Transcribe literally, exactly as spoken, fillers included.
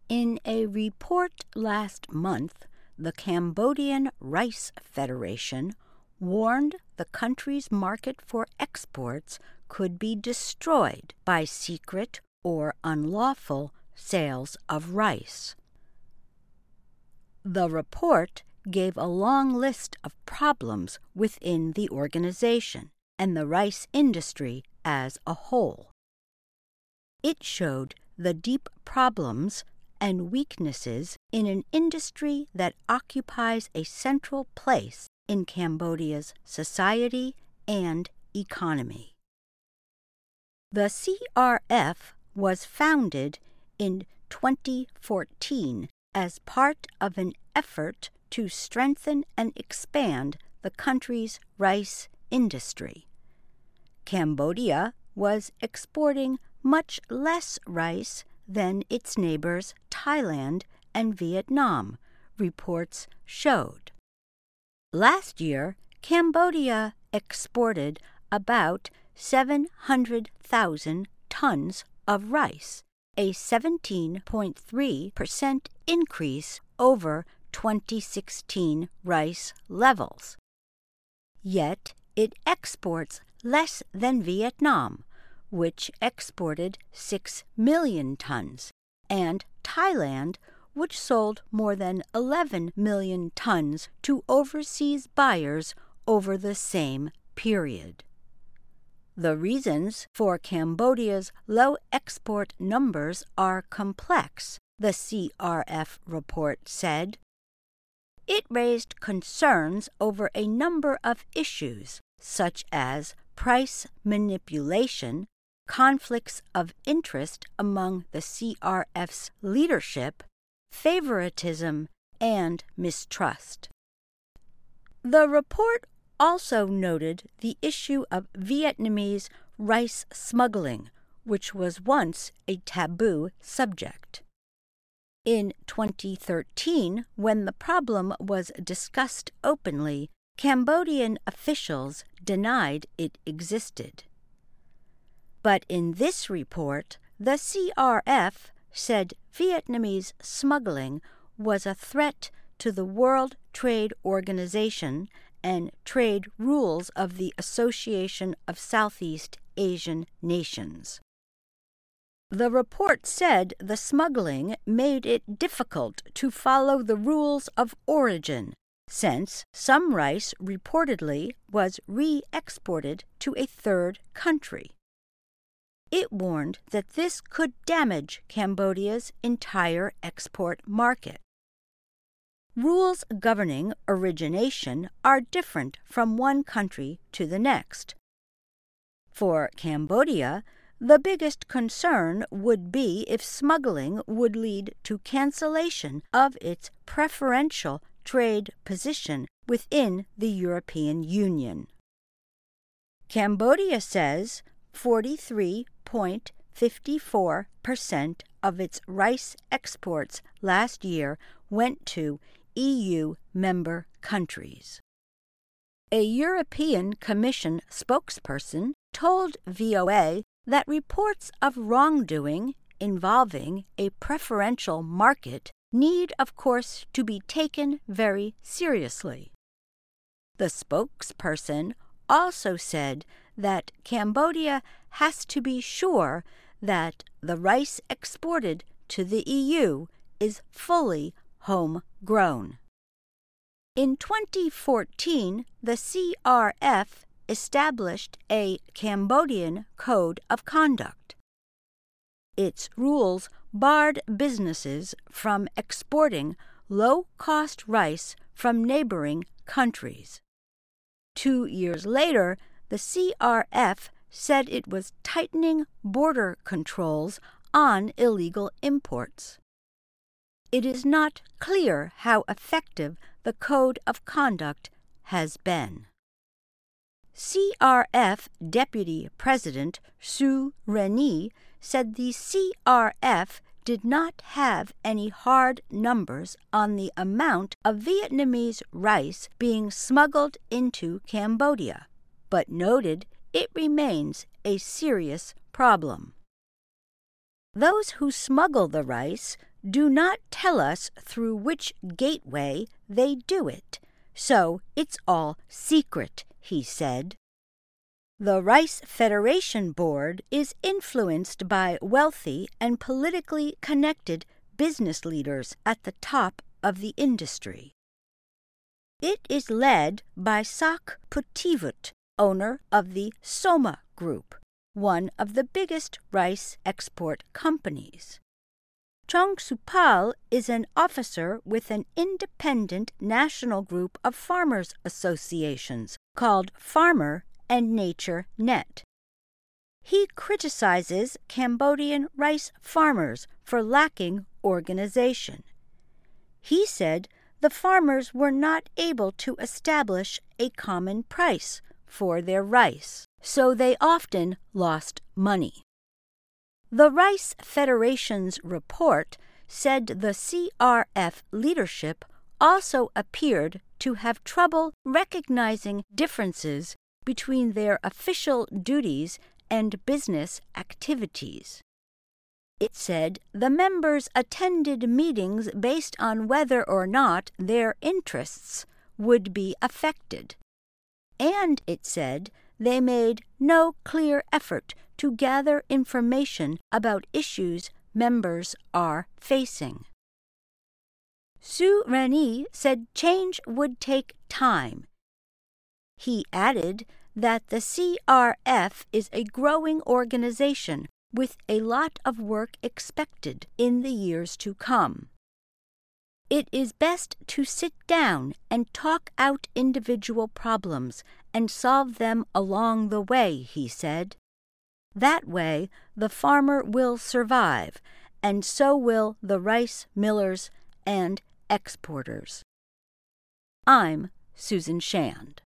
In a report last month, the Cambodian Rice Federation warned the country's market for exports could be destroyed by secret or unlawful sales of rice. The report gave a long list of problems within the organization and the rice industry as a whole. It showed the deep problems and weaknesses in an industry that occupies a central place in Cambodia's society and economy. The C R F was founded in twenty fourteen as part of an effort to strengthen and expand the country's rice industry. Cambodia was exporting much less rice than its neighbors Thailand and Vietnam, reports showed. Last year, Cambodia exported about seven hundred thousand tons of rice, a seventeen point three percent increase over twenty sixteen rice levels. Yet it exports less than Vietnam, which exported six million tons, and Thailand, which sold more than eleven million tons to overseas buyers over the same period. The reasons for Cambodia's low export numbers are complex, the C R F report said. It raised concerns over a number of issues, such as price manipulation, conflicts of interest among the C R F's leadership, favoritism, and mistrust. The report also noted the issue of Vietnamese rice smuggling, which was once a taboo subject. In twenty thirteen, when the problem was discussed openly, Cambodian officials denied it existed. But in this report, the C R F said Vietnamese smuggling was a threat to the World Trade Organization and trade rules of the Association of Southeast Asian Nations. The report said the smuggling made it difficult to follow the rules of origin, since some rice reportedly was re-exported to a third country. It warned that this could damage Cambodia's entire export market. Rules governing origination are different from one country to the next. For Cambodia, the biggest concern would be if smuggling would lead to cancellation of its preferential trade position within the European Union. Cambodia says forty-three point five four percent of its rice exports last year went to E U member countries. A European Commission spokesperson told V O A that reports of wrongdoing involving a preferential market need, of course, to be taken very seriously. The spokesperson also said that Cambodia has to be sure that the rice exported to the E U is fully homegrown. In twenty fourteen, the C R F established a Cambodian Code of Conduct. Its rules barred businesses from exporting low-cost rice from neighboring countries. Two years later, the C R F said it was tightening border controls on illegal imports. It is not clear how effective the Code of Conduct has been. C R F Deputy President Su Reni said the C R F did not have any hard numbers on the amount of Vietnamese rice being smuggled into Cambodia, but noted it remains a serious problem. Those who smuggle the rice do not tell us through which gateway they do it, so it's all secret, he said. The Rice Federation Board is influenced by wealthy and politically connected business leaders at the top of the industry. It is led by Sak Putivut, owner of the Soma Group, one of the biggest rice export companies. Chong Supal is an officer with an independent national group of farmers' associations called Farmer and Nature Net. He criticizes Cambodian rice farmers for lacking organization. He said the farmers were not able to establish a common price for their rice, so they often lost money. The Rice Federation's report said the C R F leadership also appeared to have trouble recognizing differences between their official duties and business activities. It said the members attended meetings based on whether or not their interests would be affected. And it said they made no clear effort to gather information about issues members are facing. Su Rani said change would take time. He added that the C R F is a growing organization with a lot of work expected in the years to come. It is best to sit down and talk out individual problems and solve them along the way, he said. That way, the farmer will survive, and so will the rice millers and exporters. I'm Susan Shand.